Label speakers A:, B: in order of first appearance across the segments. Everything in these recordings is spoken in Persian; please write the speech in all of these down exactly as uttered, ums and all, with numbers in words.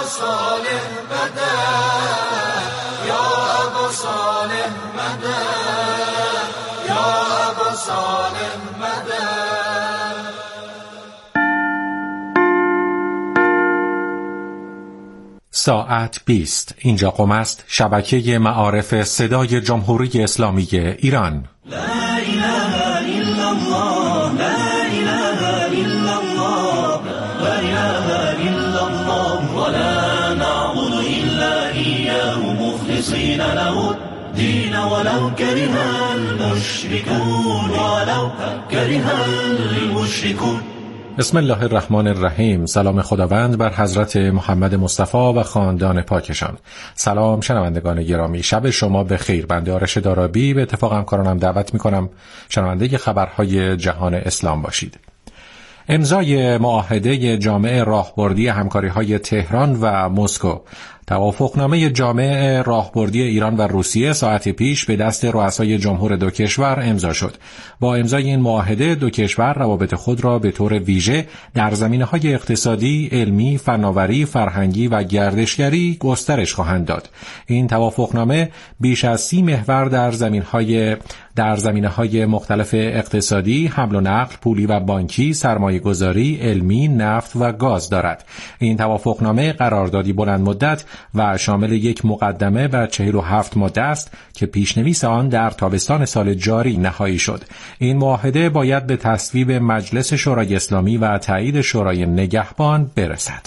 A: ابا صالح مدد یا ابا صالح مدد یا ابا صالح مدد.
B: ساعت بیست. اینجا قم است، شبکه معارف صدای جمهوری اسلامی ایران.
A: لا اله الا الله لا اله الا الله لا اله الا الله ولا نعبد الا اياه مخلصين له الدين ولو كره المشركون ولو كره المشركون.
B: بسم الله الرحمن الرحیم. سلام خداوند بر حضرت محمد مصطفی و خاندان پاکشان. سلام شنوندگان گرامی، شب شما به خیر. بنده آرش دارابی به اتفاق همکارانم دعوت میکنم شنونده خبرهای جهان اسلام باشید. امضای معاهده جامع راهبردی همکاری‌های تهران و مسکو. توافقنامه جامع راهبردی ایران و روسیه ساعتی پیش به دست رؤسای جمهور دو کشور امضا شد. با امضای این معاهده دو کشور روابط خود را به طور ویژه در زمینه‌های اقتصادی، علمی، فناوری، فرهنگی و گردشگری گسترش خواهند داد. این توافقنامه بیش از سی محور در زمینه‌های در زمینه‌های مختلف اقتصادی، حمل و نقل، پولی و بانکی، سرمایه‌گذاری، علمی، نفت و گاز دارد. این توافقنامه قراردادی بلند مدت و شامل یک مقدمه و چهل و هفت ماده است که پیشنویس آن در تابستان سال جاری نهایی شد. این معاهده باید به تصویب مجلس شورای اسلامی و تایید شورای نگهبان برسد.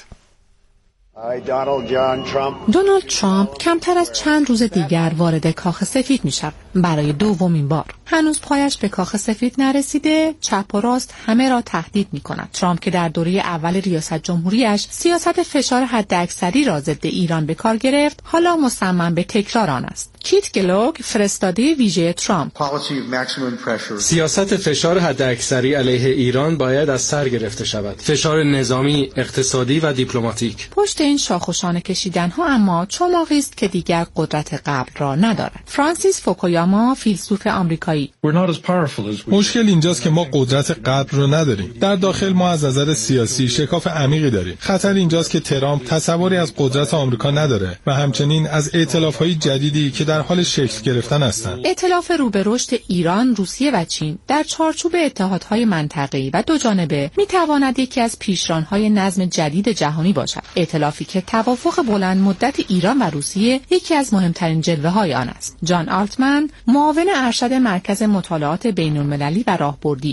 C: دونالد ترامپ کمتر از چند روز دیگر وارد کاخ سفید می شود. برای دومین بار. هنوز پایش به کاخ سفید نرسیده، چپ و راست همه را تهدید می کند. ترامپ که در دوره اول ریاست جمهوریش سیاست فشار حداکثری را ضد ایران به کار گرفت، حالا مصمم به تکرار آن است. کیت گلوگ، فرستاده ویژه ترامپ:
D: سیاست فشار حداکثری علیه ایران باید از سر گرفته شود. فشار نظامی، اقتصادی و دیپلماتیک.
C: پشت این شاخوشانه کشیدن ها اما چماقی است که دیگر قدرت قبل را ندارد. فرانسیس فوکویاما، فیلسوف آمریکایی:
E: مشکل اینجاست که ما قدرت قبل رو نداریم. در داخل ما از نظر سیاسی شکاف عمیقی داریم. خطر اینجاست که ترامپ تصوری از قدرت آمریکا نداره و همچنین از ائتلاف‌های جدیدی که در حال شکل گرفتن هستند.
C: ائتلاف رو به رشد ایران، روسیه و چین در چارچوب اتحادهای منطقه‌ای و دو جانبه می‌تواند یکی از پیشران‌های نظم جدید جهانی باشد. ائتلافی که توافق بلند مدت ایران و روسیه یکی از مهمترین جلوه‌های آن است. جان آلتمن، معاون ارشد مرکز مطالعات بین‌المللی و راهبردی: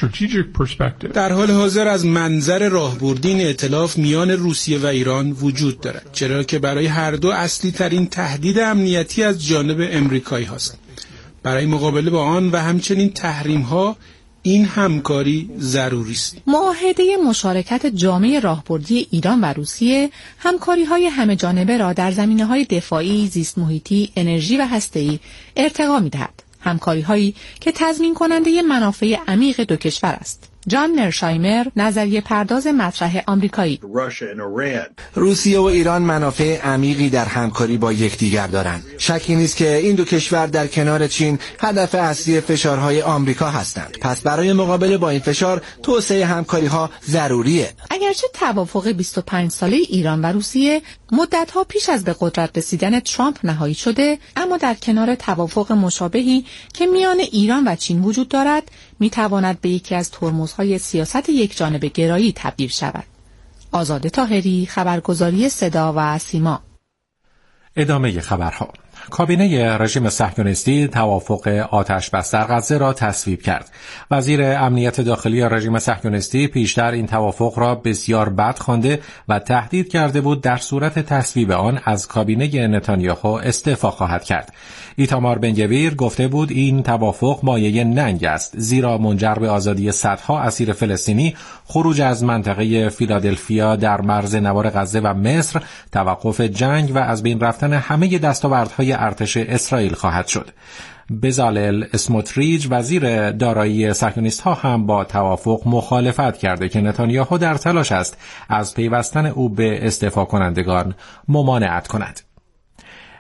D: در حال حاضر از منظر راهبردی این ائتلاف میان روسیه و ایران وجود دارد، چرا که برای هر دو اصلی ترین تهدید امنیتی از جانب امریکایی هست. برای مقابله با آن و همچنین تحریم ها این همکاری ضروری است.
C: معاهده مشارکت جامع راهبردی ایران و روسیه همکاری‌های همه جانبه را در زمینه‌های دفاعی، زیست محیطی، انرژی و هسته‌ای ارتقا می‌دهد. همکاری‌هایی که تضمین کننده منافع عمیق دو کشور است. جان مرشایمر، نظریه پرداز مطرح آمریکایی:
F: روسیه و ایران منافع عمیقی در همکاری با یکدیگر دارند. شکی نیست که این دو کشور در کنار چین هدف اصلی فشارهای آمریکا هستند. پس برای مقابله با این فشار توسعه همکاری‌ها ضروریه.
C: اگرچه توافق بیست و پنج ساله ایران و روسیه مدت‌ها پیش از به قدرت رسیدن ترامپ نهایی شده، اما در کنار توافق مشابهی که میان ایران و چین وجود دارد، می‌تواند به یکی از ترمزهای سیاست یکجانبه گرایی تبدیل شود. آزاده طاهری، خبرگزاری صدا و سیما.
B: ادامه خبرها. کابینه رژیم صهیونیستی توافق آتش بس در غزه را تصویب کرد. وزیر امنیت داخلی رژیم صهیونیستی پیشتر این توافق را بسیار بد خوانده و تهدید کرده بود در صورت تصویب آن از کابینه نتانیاهو استعفا خواهد کرد. ایتامار بنگویر گفته بود این توافق مایه ننگ است، زیرا منجر به آزادی صدها اسیر فلسطینی، خروج از منطقه فیلادلفیا در مرز نوار غزه و مصر، توقف جنگ و از بین رفتن همه دستاوردهای ارتش اسرائیل خواهد شد. بزالل اسموتریچ وزیر دارایی صهیونیست‌ها هم با توافق مخالفت کرده که نتانیاهو در تلاش است از پیوستن او به استعفا کنندگان ممانعت کند.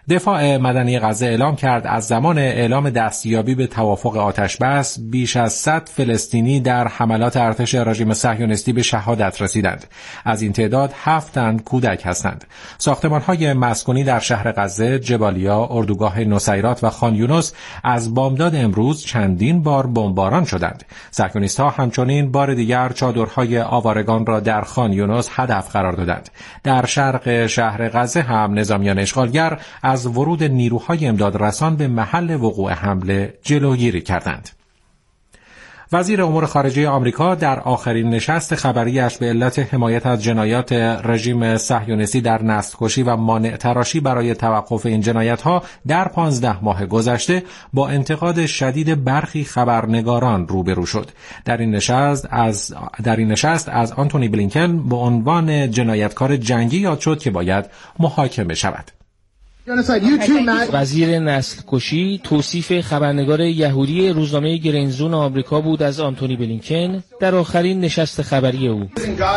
B: دفاع مدنی غزه اعلام کرد از زمان اعلام دستیابی به توافق آتش‌بس بیش از صد فلسطینی در حملات ارتش رژیم صهیونیستی به شهادت رسیدند. از این تعداد هفت تن کودک هستند. ساختمان‌های مسکونی در شهر غزه، جبالیا، اردوگاه نصیرات و خان یونس از بامداد امروز چندین بار بمباران شدند. صهیونیست‌ها همچنین بار دیگر چادرهای آوارگان را در خان یونس هدف قرار دادند. در شرق شهر غزه هم نظامیان اشغالگر از ورود نیروهای امداد رسان به محل وقوع حمله جلوگیری کردند. وزیر امور خارجه آمریکا در آخرین نشست خبریش به علت حمایت از جنایات رژیم صهیونیستی در نسل‌کشی و مانع تراشی برای توقف این جنایت‌ها در پانزده ماه گذشته با انتقاد شدید برخی خبرنگاران روبرو شد. در این نشست از در این نشست از آنتونی بلینکن به عنوان جنایتکار جنگی یاد شد که باید محاکمه شود.
G: وزیر نسل کشی توصیف خبرنگار یهودی روزنامه گرینزون آمریکا بود از آنتونی بلینکن در آخرین نشست خبری او.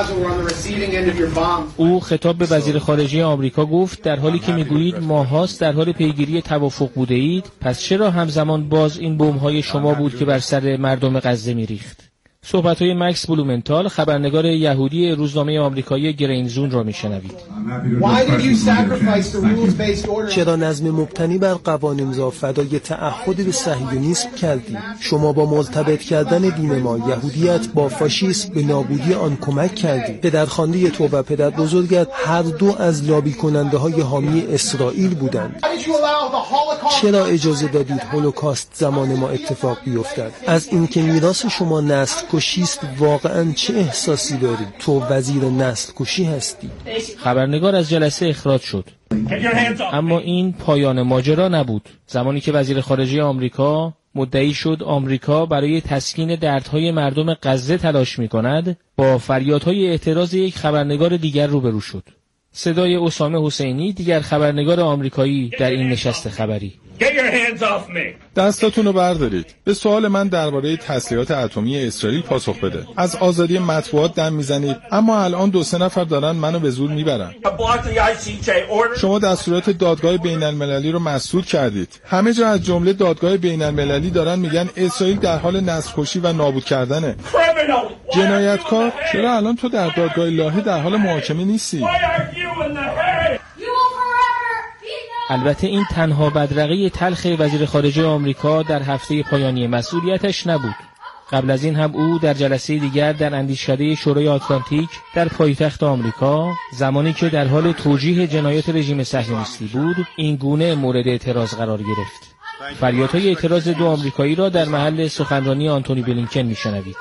G: او خطاب به وزیر خارجه آمریکا گفت در حالی که میگویید ماهاست در حال پیگیری توافق بوده اید، پس چرا همزمان باز این بمب‌های شما بود که بر سر مردم غزه میریخت؟ صحبت‌های مکس بلومنتال خبرنگار یهودی روزنامه آمریکایی گرینزون را میشنوید.
H: چرا نظم مبتنی بر قوانین را فدای تعهد به صهیونیسم کردی؟ شما با مرتبط کردن دین ما یهودیت با فاشیسم به نابودی آن کمک کردی. پدرخوانده تو و پدر بزرگت هر دو از لابی کننده های حامی اسرائیل بودند. چرا اجازه دادید هولوکاست زمان ما اتفاق بیفتد؟ از اینکه میراث شما نسل کشیست واقعا چه احساسی داری؟ تو وزیر نسل کشی هستی.
G: خبرنگار از جلسه اخراج شد. اما این پایان ماجرا نبود. زمانی که وزیر خارجه آمریکا مدعی شد آمریکا برای تسکین دردهای مردم غزه تلاش می‌کند، با فریادهای اعتراض یک خبرنگار دیگر روبرو شد. صدای اسامه حسینی، دیگر خبرنگار آمریکایی در این نشست خبری.
E: دستاتون رو بردارید. به سوال من درباره تسلیحات اتمی اسرائیل پاسخ بده. از آزادی مطبوعات دم میزنید، اما الان دو سه نفر دارن منو به زور میبرن. شما دستورات دادگاه بین المللی رو مسدود کردید. همه جا از جمله دادگاه بین المللی دارن میگن اسرائیل در حال نسل‌کشی و نابود کردنه. جنایتکار، چرا الان تو در دادگاه الهی در حال محاکمه نیستی؟
G: البته این تنها بدرقه تلخ وزیر خارجه آمریکا در هفته پایانی مسئولیتش نبود. قبل از این هم او در جلسه دیگر در اندیشکده شورای آتلانتیک در پایتخت آمریکا، زمانی که در حال توجیه جنایات رژیم صهیونیستی بود، این گونه مورد اعتراض قرار گرفت. فریادهای اعتراض دو آمریکایی را در محل سخنرانی آنتونی بلینکن میشنوید.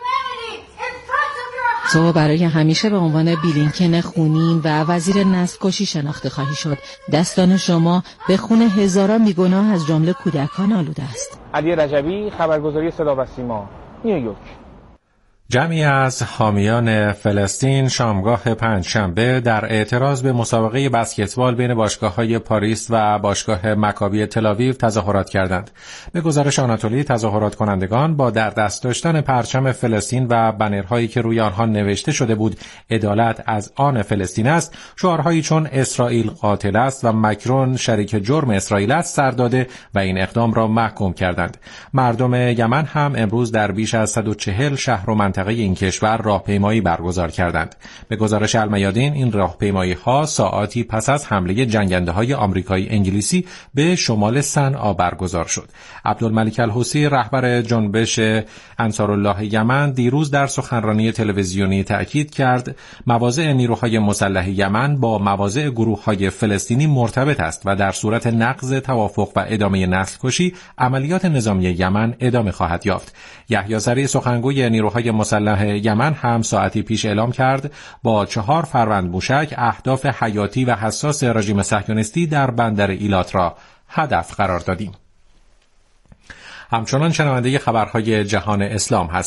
C: تو برای همیشه به عنوان بلینکن خونین و وزیر نسل کشی شناخته خواهی شد. دستان شما به خون هزاران بیگناه از جمله کودکان آلوده است.
G: علی رجبی، خبرگزاری صدا و سیما، نیویورک.
B: جمعی از حامیان فلسطین شامگاه پنجشنبه در اعتراض به مسابقه بسکتبال بین باشگاه‌های پاریس و باشگاه مکابی تل‌آویو تظاهرات کردند. به گزارش آناتولی، تظاهرات کنندگان با در دست داشتن پرچم فلسطین و بنرهایی که روی آنها نوشته شده بود عدالت از آن فلسطین است، شعارهایی چون اسرائیل قاتل است و مکرون شریک جرم اسرائیل است سر داده و این اقدام را محکوم کردند. مردم یمن هم امروز در بیش از صد و چهل شهر و منطقه این کشور راهپیمایی برگزار کردند. به گزارش المیادین این راهپیمایی‌ها ساعاتی پس از حمله جنگنده‌های آمریکایی انگلیسی به شمال صنعا برگزار شد. عبدالملک الحوثی رهبر جنبش انصارالله یمن دیروز در سخنرانی تلویزیونی تأکید کرد مواضع نیروهای مسلح یمن با مواضع گروه‌های فلسطینی مرتبط است و در صورت نقض توافق و ادامه نسل‌کشی عملیات نظامی یمن ادامه خواهد یافت. یحیی زری سخنگوی نیروهای مسلح یمن هم ساعتی پیش اعلام کرد با چهار فروند موشک اهداف حیاتی و حساس رژیم صهیونیستی در بندر ایلات را هدف قرار دادیم. همچنان شنونده خبرهای جهان اسلام هستید.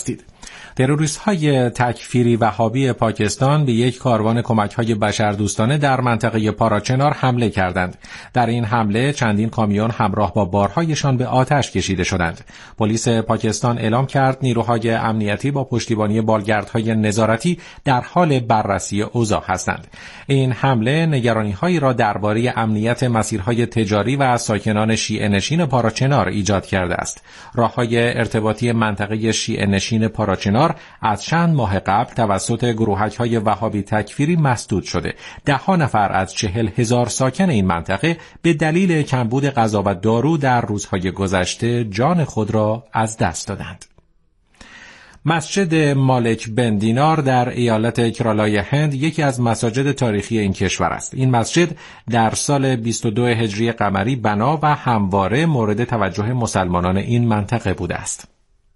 B: تروریست‌های تکفیری وهابی پاکستان به یک کاروان کمک‌های بشردوستانه در منطقه پاراچنار حمله کردند. در این حمله چندین کامیون همراه با بارهایشان به آتش کشیده شدند. پلیس پاکستان اعلام کرد نیروهای امنیتی با پشتیبانی بالگردهای نظارتی در حال بررسی اوضاع هستند. این حمله نگرانی‌هایی را درباره امنیت مسیرهای تجاری و ساکنان شیعه نشین پاراچنار ایجاد کرده است. راه‌های ارتباطی منطقه شیعه نشین پاراچنار از چند ماه قبل توسط گروهک‌های وهابی تکفیری مسدود شده. ده ها نفر از چهل هزار ساکن این منطقه به دلیل کمبود غذا و دارو در روزهای گذشته جان خود را از دست دادند. مسجد مالک بن دینار در ایالت کرالای هند یکی از مساجد تاریخی این کشور است. این مسجد در سال بیست و دو هجری قمری بنا و همواره مورد توجه مسلمانان این منطقه بوده است.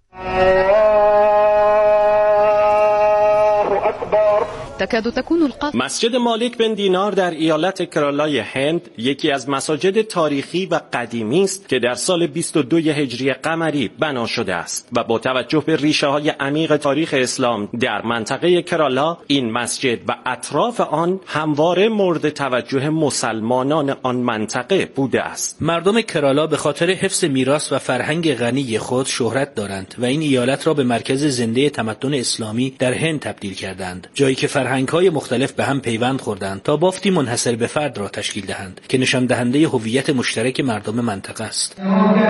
I: تكاد تكون القاف.
J: مسجد مالک بن دینار در ایالت کرالای هند یکی از مساجد تاریخی و قدیمی است که در سال بیست و دو هجری قمری بنا شده است و با توجه به ریشه های عمیق تاریخ اسلام در منطقه کرالا، این مسجد و اطراف آن همواره مورد توجه مسلمانان آن منطقه بوده است.
K: مردم کرالا به خاطر حفظ میراث و فرهنگ غنی خود شهرت دارند و این ایالت را به مرکز زنده تمدن اسلامی در هند تبدیل کردند، جایی که فرهنگ‌های مختلف به هم پیوند خوردند تا بافتی منحصر به فرد را تشکیل دهند که نشان دهنده هویت مشترک مردم منطقه است.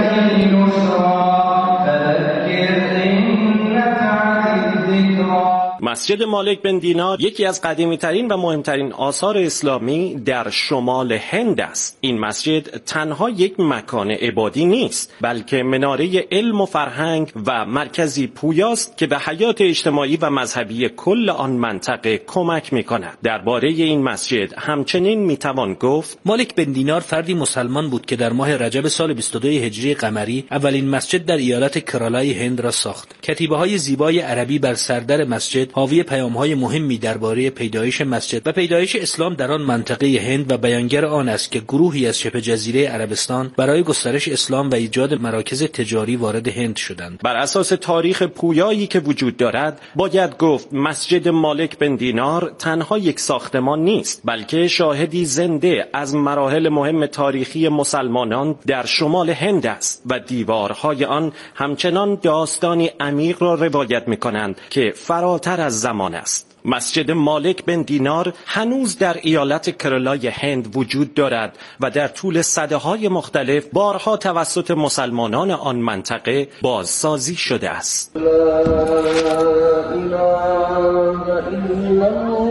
J: مسجد مالک بن دینار یکی از قدیمی‌ترین و مهمترین آثار اسلامی در شمال هند است. این مسجد تنها یک مکان عبادی نیست، بلکه مناره علم و فرهنگ و مرکزی پویاست که به حیات اجتماعی و مذهبی کل آن منطقه کمک می‌کند. درباره این مسجد همچنین می‌توان گفت
K: مالک بن دینار فردی مسلمان بود که در ماه رجب سال بیست و دو هجری قمری اولین مسجد در ایالت کرالای هند را ساخت. کتیبه‌های زیبای عربی بر سردر مسجد حاوی پیام‌های مهمی درباره پیدایش مسجد و پیدایش اسلام در آن منطقه هند و بیانگر آن است که گروهی از شبه جزیره عربستان برای گسترش اسلام و ایجاد مراکز تجاری وارد هند شدند.
J: بر اساس تاریخ پویایی که وجود دارد، باید گفت مسجد مالک بن دینار تنها یک ساختمان نیست، بلکه شاهدی زنده از مراحل مهم تاریخی مسلمانان در شمال هند است و دیوارهای آن همچنان داستانی عمیق را روایت می‌کنند که فراتر از زمان است. مسجد مالک بن دینار هنوز در ایالت کرالای هند وجود دارد و در طول سده‌های مختلف بارها توسط مسلمانان آن منطقه بازسازی شده است. لا اله الا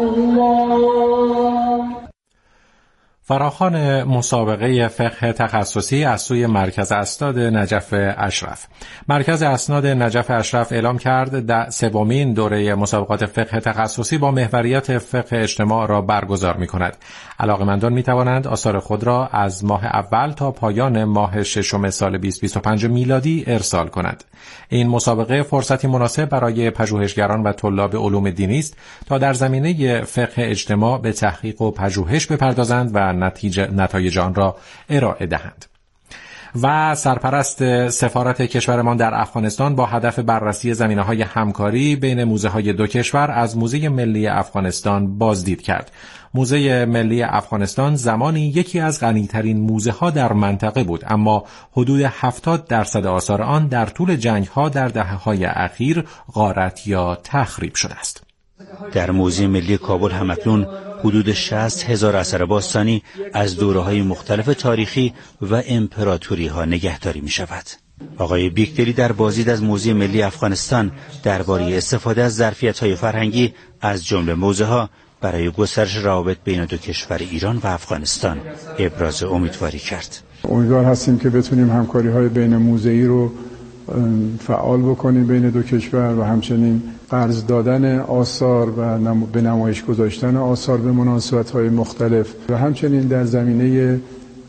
B: الله. فراخوان مسابقه فقه تخصصی از سوی مرکز اسناد نجف اشرف. مرکز اسناد نجف اشرف اعلام کرد در سومین دوره مسابقات فقه تخصصی با محوریت فقه اجتماع را برگزار می‌کند. علاقه‌مندان می‌توانند آثار خود را از ماه اول تا پایان ماه ششم سال بیست بیست و پنج میلادی ارسال کنند. این مسابقه فرصتی مناسب برای پژوهشگران و طلاب علوم دینی است تا در زمینه فقه اجتماع به تحقیق و پژوهش بپردازند و نتیجه نتایج آن را ارائه دهند. و سرپرست سفارت کشورمان در افغانستان با هدف بررسی زمینه‌های همکاری بین موزه‌های دو کشور از موزه ملی افغانستان بازدید کرد. موزه ملی افغانستان زمانی یکی از غنی‌ترین موزه‌ها در منطقه بود، اما حدود هفتاد درصد آثار آن در طول جنگ‌ها در دهه‌های اخیر غارت یا تخریب شده است.
L: در موزه ملی کابل همکنون حدود شصت هزار اثر باستانی از دوره‌های مختلف تاریخی و امپراتوری‌ها نگهداری می‌شود. آقای بیکدلی در بازدید از موزه ملی افغانستان درباره استفاده از ظرفیت‌های فرهنگی از جمله موزه‌ها برای گسترش روابط بین دو کشور ایران و افغانستان ابراز امیدواری کرد.
M: امیدوار هستیم که بتونیم همکاری‌های بین موزه‌ای رو فعال بکنیم بین دو کشور و همچنین قرض دادن آثار و نم... به نمایش گذاشتن آثار به مناسبت‌های مختلف و همچنین در زمینه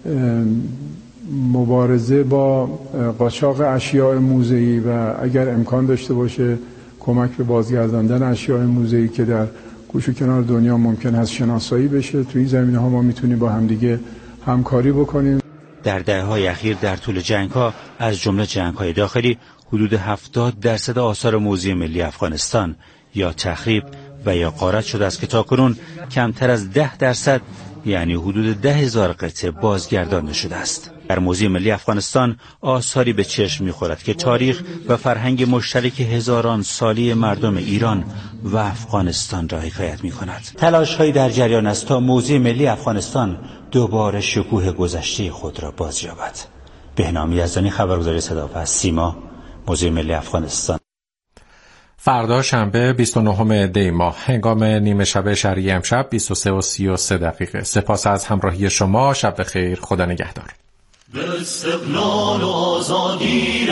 M: مبارزه با قاچاق اشیاء موزه‌ای و اگر امکان داشته باشه کمک به بازگرداندن اشیاء موزه‌ای که در گوش و کنار دنیا ممکن هست شناسایی بشه. توی این زمینه‌ها ما میتونیم با همدیگه همکاری بکنیم.
L: در دهه‌های اخیر در طول جنگ‌ها از جمله جنگ‌های داخلی حدود هفتاد درصد آثار موزی ملی افغانستان یا تخریب و یا غارت شده است که تاکنون کمتر از ده درصد یعنی حدود ده هزار قطعه بازگردانده شده است. در موزه ملی افغانستان آثاری به چشم می‌خورد که تاریخ و فرهنگ مشترک هزاران سالی مردم ایران و افغانستان را حکایت می‌کند. تلاش‌هایی در جریان است تا موزه ملی افغانستان دوباره شکوه گذشته خود را بازیابد. بهنام یزدانی، خبرگزاری صدا و سیما، موزه ملی افغانستان.
B: فردا شنبه بیست و نهم دی ماه هنگام نیمه شب شرعی امشب بیست و سه و سی و سه دقیقه. سپاس از همراهی شما. شب بخیر. خدا نگهدار.
A: به استقلال و آزادی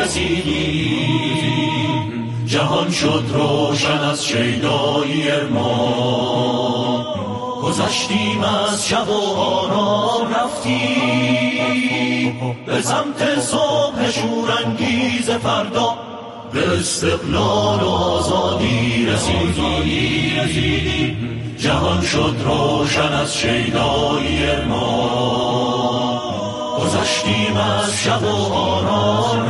A: رسیدیم، جهان شد روشن از شیدایی ما، گذشتیم از شب و آرام رفتیم به سمت صبح شورانگیز فردا. به استقلال و آزادی رسیدیم، جهان شد روشن از شیدایی ما، گذشتیم از شب و آرام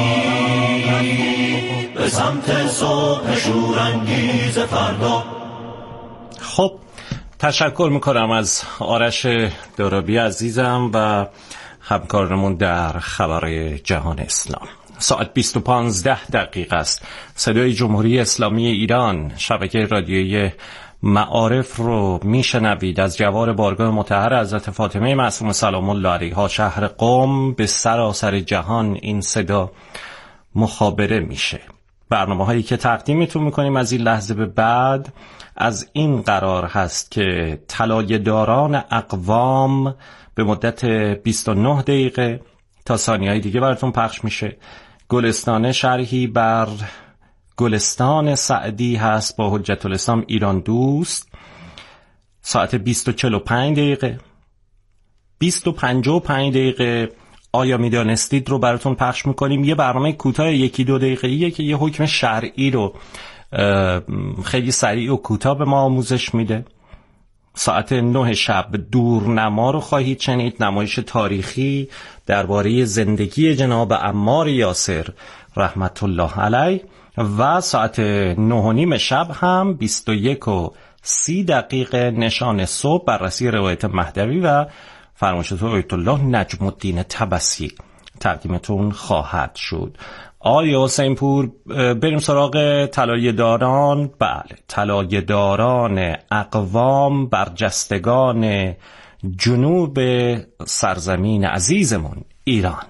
A: رفتیم به سمت صبح شورانگیز فردا.
J: خب تشکر میکنم از آرش دارابی عزیزم و همکارمون در خبر جهان اسلام. ساعت بیست و پانزده دقیقه است. صدای جمهوری اسلامی ایران، شبکه رادیویی معارف رو میشنوید. از جوار بارگاه مطهر حضرت فاطمه معصومه سلام الله علیها شهر قم به سراسر جهان این صدا مخابره میشه. برنامه هایی که تقدیمتون میکنیم از این لحظه به بعد از این قرار هست که طلایه داران اقوام به مدت بیست و نه دقیقه تا ثانیه‌های دیگه براتون پخش میشه. گلستان شرحی بر گلستان سعدی هست با حجت الاسلام ایران دوست. ساعت بیست و چهل و پنج دقیقه بیست و پنجاه و پنج دقیقه آیا میدانستید رو براتون پخش میکنیم. یه برنامه کوتاه یکی دو دقیقه‌ایه که یه حکم شرعی رو خیلی سریع و کوتاه به ما آموزش میده. ساعت نه شب دورنما رو خواهید شنید، نمایش تاریخی درباره زندگی جناب عمار یاسر رحمت الله علیه. و ساعت نه و نیم شب هم بیست و یک و سی دقیقه نشان صبح بررسی روایت مهدوی و فرمایشات آیت الله نجم الدین طبسی تقدیمتون خواهد شد. آیا حسین پور بریم سراغ طلایه داران؟ بله، طلایه داران اقوام، برجستگان جنوب سرزمین عزیزمون ایران.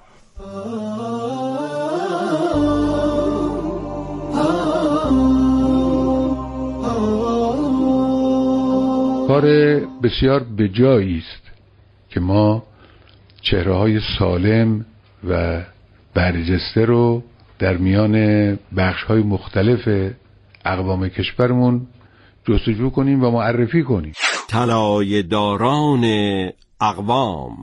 M: کار بسیار بجایی است که ما چهره‌های سالم و برجسته رو در میان بخش‌های مختلف اقوام کشورمون جستجو کنیم و معرفی کنیم.
N: طلایه داران اقوام.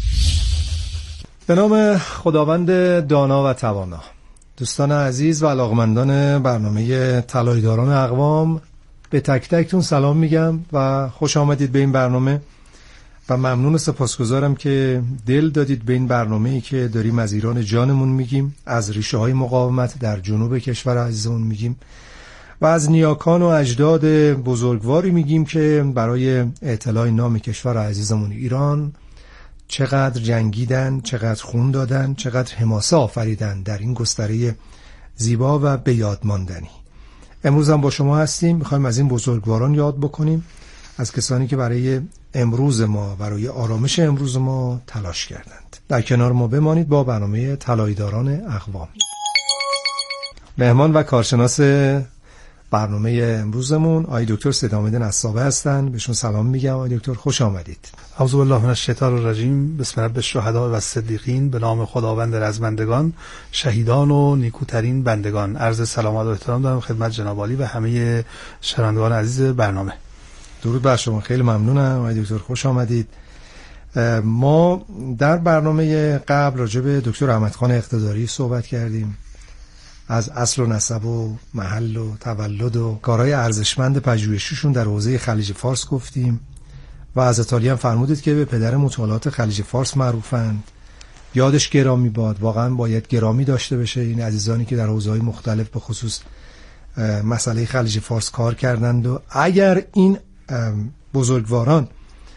H: به نام خداوند دانا و توانا. دوستان عزیز و علاقمندان برنامه طلایه داران اقوام، به تک تکتون سلام میگم و خوش آمدید به این برنامه و ممنون و سپاسگزارم که دل دادید به این برنامه‌ای که داریم از ایران جانمون میگیم، از ریشه های مقاومت در جنوب کشور عزیزمون میگیم و از نیاکان و اجداد بزرگواری میگیم که برای اعتلاع نام کشور عزیزمون ایران چقدر جنگیدن، چقدر خون دادن، چقدر حماسه آفریدن در این گستره زیبا و به یاد ماندنی. امروز هم با شما هستیم، میخوایم از این بزرگواران یاد بکنیم، از کسانی که برای امروز ما، برای آرامش امروز ما تلاش کردند. در کنار ما بمانید با برنامه طلایه داران اقوام. مهمان و کارشناس برنامه امروزمون آقای دکتر سیدحمید نصابه هستن. بهشون سلام میگم. آقای دکتر خوش آمدید.
O: اعوذ بالله من الشیطان الرجیم. بسم رب الشهداء و الصدیقین. به نام خداوند رزمندگان، شهیدان و نیکوترین بندگان. عرض سلامت و احترام دارم خدمت جناب عالی و همه شنوندگان عزیز برنامه.
H: درود بر شما. خیلی ممنونم آقای دکتر، خوش آمدید. ما در برنامه قبل راجع به دکتر احمدخان اقتداری صحبت کردیم، از اصل و نسب و محل و تولد و کارهای ارزشمند پژوهشیشون در حوزه خلیج فارس گفتیم و از ایتالیا هم فرمودید که به پدر مطالعات خلیج فارس معروفند
P: یادش گرامی باد. واقعا باید گرامی داشته بشه این عزیزانی که در حوزه‌های مختلف به خصوص مسئله خلیج فارس کار کردند و اگر این بزرگواران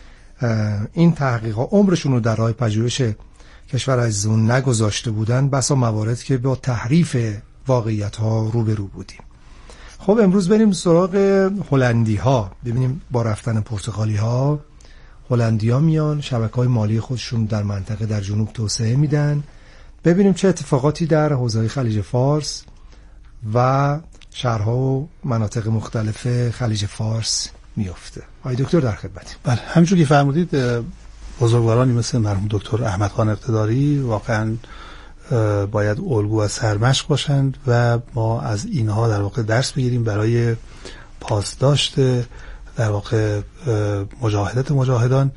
P: این تحقیقات عمرشون رو در راه پژوهش کشور عزیزمون نگذاشته بودن، بسا موارد که با تحریف واقعیت ها روبرو بودیم. خب امروز بریم سراغ هلندی ها، ببینیم با رفتن پرتغالی ها هلندی ها میان شبکه‌های مالی خودشون در منطقه در جنوب توسعه میدن، ببینیم چه اتفاقاتی در حوزه خلیج فارس و شهرها و مناطق مختلف خلیج فارس میفته. آقای دکتر در خدمتیم.
O: بله، همونجور که فرمودید بزرگوارانی مثل مرحوم دکتر احمد خان اقتداری واقعا باید الگو و سرمشق باشند و ما از اینها در واقع درس بگیریم برای پاسداشت در واقع مجاهدت مجاهدان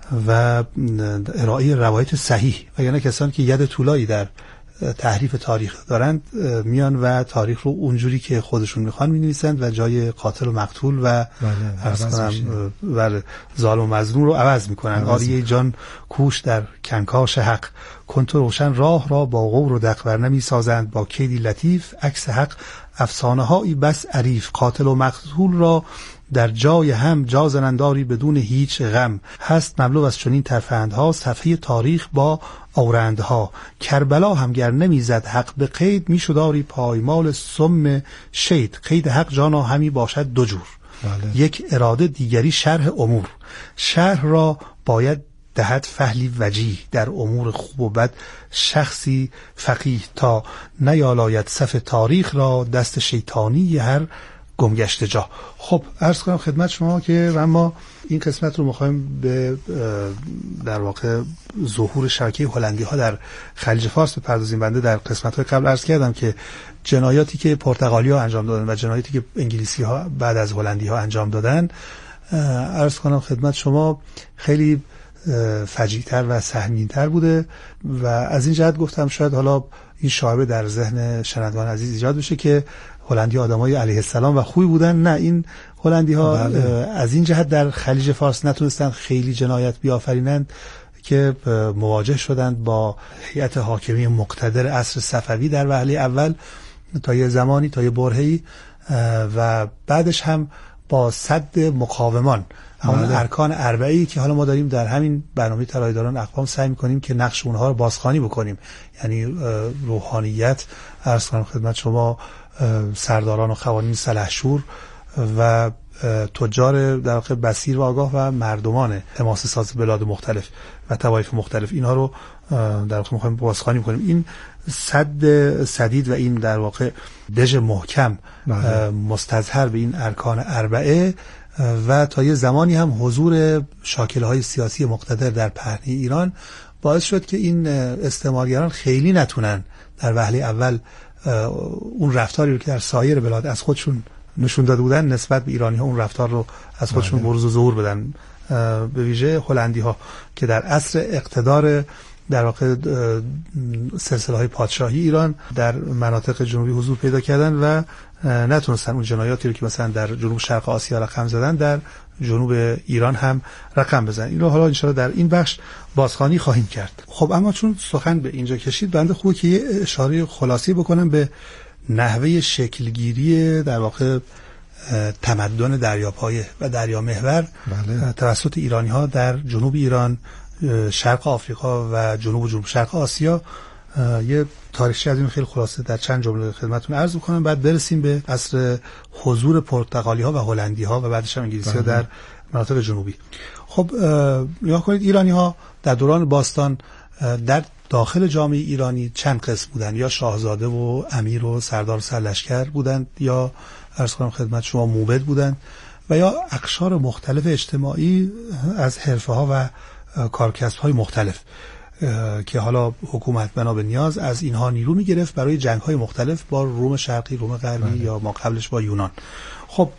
O: و ارائه روایت صحیح، وگرنه کسانی که ید طولایی در تحریف تاریخ دارند میان و تاریخ رو اونجوری که خودشون میخوان مینویسند و جای قاتل و مقتول و عرض کنم و ظالم و مظلوم رو عوض میکنن. آریه جان کوش در کنکاش حق، کنت روشن راه را با غور و دق ور نمیسازند، با کیدی لطیف عکس حق افسانه هایی بس عریف، قاتل و مقتول را در جای هم جا زننداری بدون هیچ غم، هست مملو از چنین ترفندها صفحه تاریخ با اورندها، کربلا هم گر نمیزد حق به قید میشداری پایمال سم شید، قید حق جانا همی باشد دو جور، بله. یک اراده دیگری شرح امور، شرح را باید دهد فهلی وجیه، در امور خوب و بد شخصی فقیه، تا نیالاید صف تاریخ را دست شیطانی هر گمگشته جا. خب عرض کنم خدمت شما که اما این قسمت رو میخوایم به در واقع ظهور شبکه هلندی ها در خلیج فارس بپردازیم. بنده در قسمت های قبل عرض کردم که جنایاتی که پرتغالی ها انجام دادن و جنایاتی که انگلیسی ها بعد از هلندی ها انجام دادن، عرض کنم خدمت شما خیلی فجیع‌تر و سهمگین‌تر بوده و از این جهت گفتم شاید حالا این شایبه در ذهن شنوندگان عزیز ایجاد بشه که هلندی آدمای علیه السلام و خوبی بودن. نه، این هلندی ها بله. از این جهت در خلیج فارس نتونستن خیلی جنایت بیافرینند که مواجه شدند با هیئت حاکمی مقتدر عصر صفوی در وهله اول تا یه زمانی، تا یه برهه‌ای، و بعدش هم با صد مقاومان، همون بله. ارکان اربعه‌ای که حالا ما داریم در همین برنامه طلایه‌داران اقوام سعی می‌کنیم که نقش اونها رو بازخوانی بکنیم، یعنی روحانیت، عرض کنم خدمت شما سرداران و خوانین سلحشور و تجار در واقع بصیر و آگاه و مردمان حماسه ساز بلاد مختلف و طوایف مختلف، اینها رو در واقع می‌خوایم بازخوانی کنیم. این صد سدید و این در واقع دژ محکم بله. مستظهر به این ارکان اربعه و تا یه زمانی هم حضور شاکل‌های سیاسی مقتدر در پهنه ایران باعث شد که این استعمارگران خیلی نتونن در وهله اول اون رفتاری رو که در سایر بلاد از خودشون نشون داده بودن نسبت به ایرانی ها اون رفتار رو از خودشون بروز و ظهور بدن. به ویژه هلندی ها که در عصر اقتدار در واقع سلسله های پادشاهی ایران در مناطق جنوبی حضور پیدا کردن و نتونستن اون جنایاتی رو که مثلا در جنوب شرق آسیا رقم زدن در جنوب ایران هم رقم بزنن. این رو حالا انشاءالله در این بخش بازخوانی خواهیم کرد. خب اما چون سخن به اینجا کشید، بنده خوبه که یه اشاره خلاصی بکنم به نحوه شکلگیری در واقع تمدن دریاپایه و دریامحور بله. توسط ایرانی ها در جنوب ایران، شرق آفریقا و جنوب و جنوب شرق آسیا. یه تاریخچه از این خیلی خلاصه در چند جمله خدمتتون عرض می‌کنم، بعد برسیم به عصر حضور پرتغالی ها و هلندی ها و بعدش هم انگلیسی ها در مناطق جنوبی. خب نگاه کنید، ایرانی ها در دوران باستان در داخل جامعه ایرانی چند قسم بودن، یا شاهزاده و امیر و سردار و سرلشکر بودند، یا عرض کنم خدمت شما موبد بودند، و یا اقشار مختلف اجتماعی از حرفه‌ها و کارکسب‌های مختلف که حالا حکومت بنا به نیاز از اینها نیرو می‌گرفت برای جنگ‌های مختلف با روم شرقی، روم غربی بله. یا ما قبلش با یونان. خب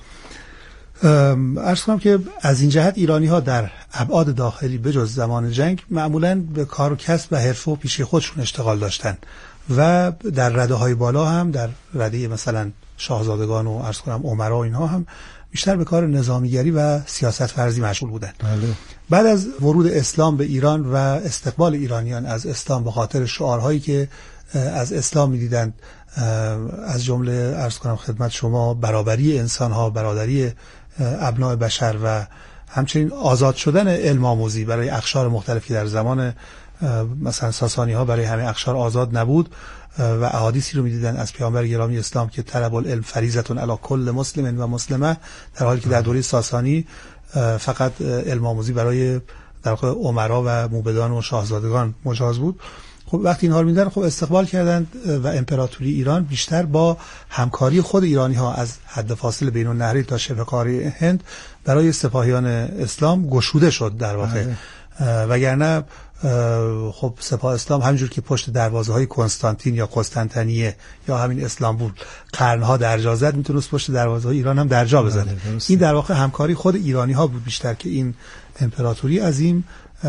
O: عرض کنم که از این جهت ایرانی‌ها در ابعاد داخلی بجز زمان جنگ معمولاً به کار و کسب و حرفه و پیشه خودشون اشتغال داشتن و در رده‌های بالا هم، در رده مثلا شاهزادگان و عرض کنم امرا و اینها هم بیشتر به کار نظامیگری و سیاست ورزی مشغول بودند.
P: بله.
O: بعد از ورود اسلام به ایران و استقبال ایرانیان از اسلام به خاطر شعارهایی که از اسلام می‌دیدند، از جمله عرض کنم خدمت شما برابری انسان‌ها، برادری ابناء بشر و همچنین آزاد شدن علم آموزی برای اقشار مختلفی در زمان مثلا ساسانی‌ها برای همه اقشار آزاد نبود و احادیثی رو می‌دیدن از پیامبر گرامی اسلام که طلب العلم فریضة علی کل مسلم و مسلمه، در حالی که در دوره ساسانی فقط علم آموزی برای در واقع امرا و موبدان و شاهزادگان مجاز بود. خب وقتی اینها رو می‌دیدن خب استقبال کردند و امپراتوری ایران بیشتر با همکاری خود ایرانی‌ها از حد فاصل بین النهرین تا شبه قاره هند برای سپاهیان اسلام گشوده شد در واقع. وگرنه خب سپاه اسلام همینجور که پشت دروازه‌های کنستانتین یا قسطنطنیه یا همین اسلامبول قرنها درجا زد، میتونست پشت دروازه‌های ایران هم درجا بزنه. این در واقع همکاری خود ایرانی‌ها بود بیشتر که این امپراتوری عظیم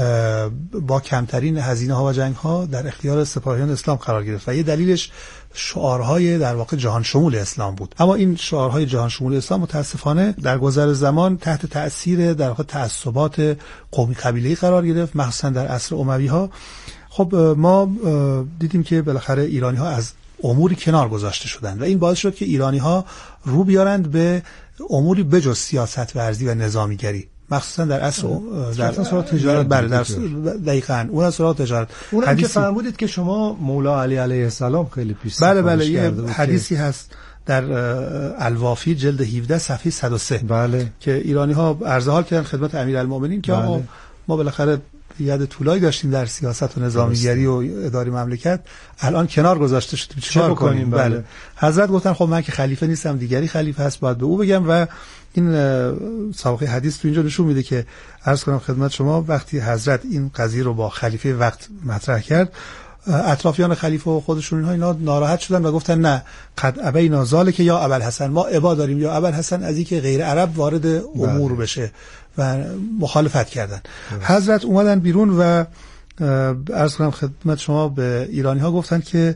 O: با کمترین هزینه‌ها و جنگ‌ها در اختیار سپاهیان اسلام قرار گرفت و یه دلیلش شعارهای در واقع جهان شمول اسلام بود. اما این شعارهای جهان شمول اسلام متاسفانه در گذر زمان تحت تأثیر در واقع تعصبات قومی قبیله‌ای قرار گرفت، مخصوصا در عصر اموی‌ها. خب ما دیدیم که بالاخره ایرانی‌ها از اموری کنار گذاشته شدند و این باعث شد که ایرانی‌ها رو بیارند به اموری بجز سیاست ورزی و نظامیگری، مخصوصا در عصر در سراغ تجارت. بله در دقیقاً اون از سراغ تجارت.
P: اونم که فرمودید که شما مولا علی علیه السلام خیلی پیش
O: بله بله یه حدیثی هست در الوافی جلد هفده صفحه صد و سه
P: بله
O: که ایرانی ها عرض حال کردن خدمت امیرالمومنین که بله. ما بالاخره یاد طولایی داشتیم در سیاست و نظامیگری و اداره مملکت، الان کنار گذاشته شدیم، چیکار کنیم؟ بله. بله حضرت گفتن خب من که خلیفه نیستم، دیگری خلیفه هست، باید به او بگم. و این سابقه حدیث تو اینجا نشون میده که عرض کنم خدمت شما وقتی حضرت این قضیه رو با خلیفه وقت مطرح کرد، اطرافیان خلیفه و خودشون اینها اینا ناراحت شدن و گفتن نه قد ابینا ذالک یا ابوالحسن، ما ابا داریم یا ابوالحسن از اینکه غیر عرب وارد امور بشه و مخالفت کردن. حضرت اومدن بیرون و عرض کنم خدمت شما به ایرانی ها گفتن که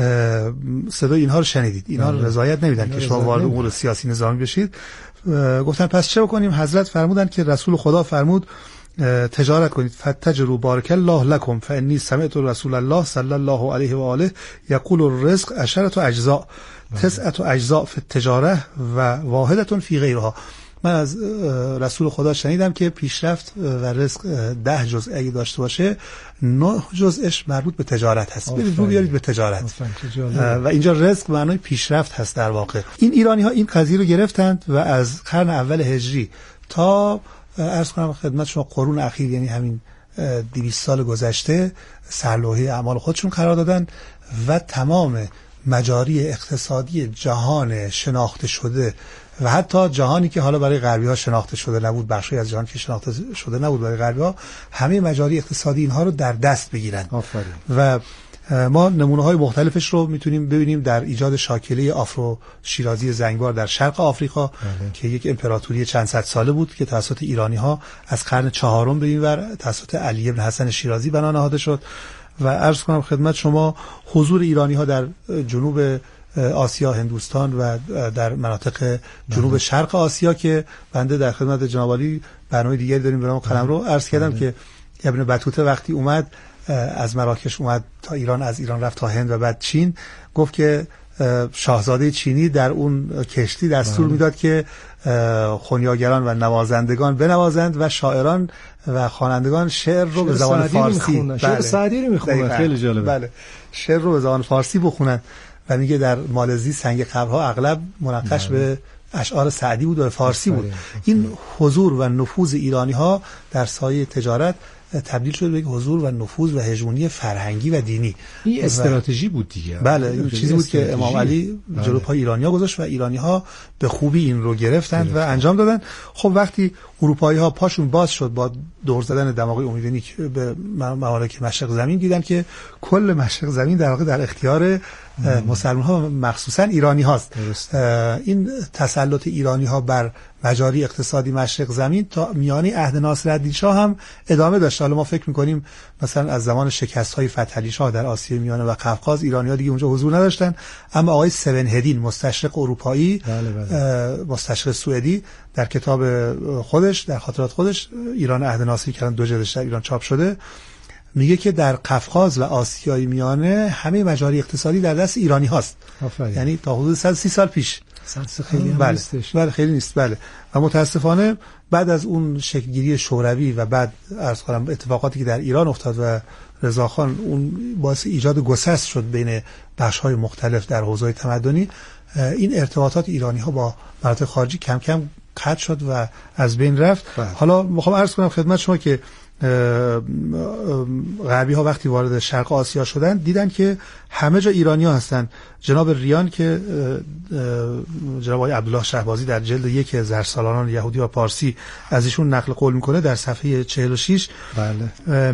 O: صدای اینها رو شنیدید، اینها رو رضایت نمیدن که شما وارد امور سیاسی نظامی بشید. گفتن پس چه بکنیم؟ حضرت فرمودن که رسول خدا فرمود تجارت کنید، فتجروا بارک الله لكم فانی سمعت رسول الله صلی الله علیه و آله یقول الرزق عشرة اجزاء تسعة اجزاء فی التجاره و واحدة فی غیرها. من از رسول خدا شنیدم که پیشرفت و رزق ده جزء اگه داشته باشه، نه جزءش مربوط به تجارت هست. برید رو بیارید به تجارت و اینجا رزق معنای پیشرفت هست در واقع. این ایرانی ها این قضیه رو گرفتند و از قرن اول هجری تا عرض کنم خدمت شما قرون اخیر، یعنی همین دویست سال گذشته، سرلوحه اعمال خودشون قرار دادن و تمام مجاری اقتصادی جهان شناخته شده و حتی جهانی که حالا برای غربی ها شناخته شده نبود، بخشی از جهان که شناخته شده نبود برای غربی ها، همه مجاری اقتصادی اینها رو در دست بگیرن.
P: آفرین.
O: و ما نمونه های مختلفش رو میتونیم ببینیم در ایجاد شاکله آفرو شیرازی زنگبار در شرق آفریقا بله. که یک امپراتوری چند صد ساله بود که توسط ایرانی ها از قرن چهارم به این ور توسط علی بن حسن شیرازی بنا نهاده شد. و عرض کنم خدمت شما حضور ایرانی ها در جنوب آسیا، هندوستان و در مناطق جنوب بله. شرق آسیا که بنده در خدمت جناب عالی برنامه دیگری داریم به نام قلمرو عرض کردم بله. که ابن بطوطه وقتی اومد از مراکش اومد تا ایران، از ایران رفت تا هند و بعد چین، گفت که شاهزاده چینی در اون کشتی دستور بله. میداد که خونیاگران و نوازندگان بنوازند و شاعران و خوانندگان شعر رو به زبان فارسی
P: بله. شعر سعدی رو میخونن. خیلی جالبه.
O: بله. شعر رو به زبان فارسی بخونن و میگه در مالزی سنگ قبرها اغلب منقش بله. به اشعار سعدی بود و فارسی بود. این حضور و نفوذ ایرانی ها در سایه تجارت تبدیل شد به حضور و نفوذ و هژمونی فرهنگی و دینی.
P: این استراتژی بود دیگه.
O: بله این چیزی بود که امام علی جلوی پای ایرانی‌ها گذاشت و ایرانی‌ها به خوبی این رو گرفتند و انجام دادن. خب وقتی اروپایی‌ها پاشون باز شد با دور زدن دماغ امیدنیک به ممالک مشرق زمین، دیدن که کل مشرق زمین در واقع در اختیار مسلمان‌ها مخصوصا ایرانی هاست. این تسلط ایرانی ها بر مجاری اقتصادی مشرق زمین تا میانی عهد ناصرالدین شاه هم ادامه داشت. حالا ما فکر می‌کنیم مثلا از زمان شکست‌های فتحعلی شاه در آسیای میانه و قفقاز ایرانی‌ها دیگه اونجا حضور نداشتن، اما آقای سون هدین مستشرق اروپایی، بله بله. مستشرق سوئدی در کتاب خودش در خاطرات خودش ایران عهد ناصری کردن، دو جلدش در ایران چاپ شده، میگه که در قفقاز و آسیای میانه همه مجاری اقتصادی در دست ایرانی هاست. آفرین. یعنی تا حدود صد و سی سال پیش.
P: خیلی هم
O: بله.
P: نیستش.
O: بله خیلی نیست. بله. و متاسفانه بعد از اون شکلگیری شوروی و بعد عرض کنم اتفاقاتی که در ایران افتاد و رضاخان اون باعث ایجاد گسست شد بین بخش‌های مختلف در حوزه تمدنی، این ارتباطات ایرانی ها با مناطق خارجی کم کم قطع شد و از بین رفت. بله. حالا میخوام عرض کنم خدمت شما که غربی ها وقتی وارد شرق آسیا شدن دیدن که همه جا ایرانی ها هستن. جناب ریان که جناب آقای عبدالله شهبازی در جلد یک زرسالاران یهودی و پارسی از ایشون نقل قول میکنه در صفحه چهل و شش، بله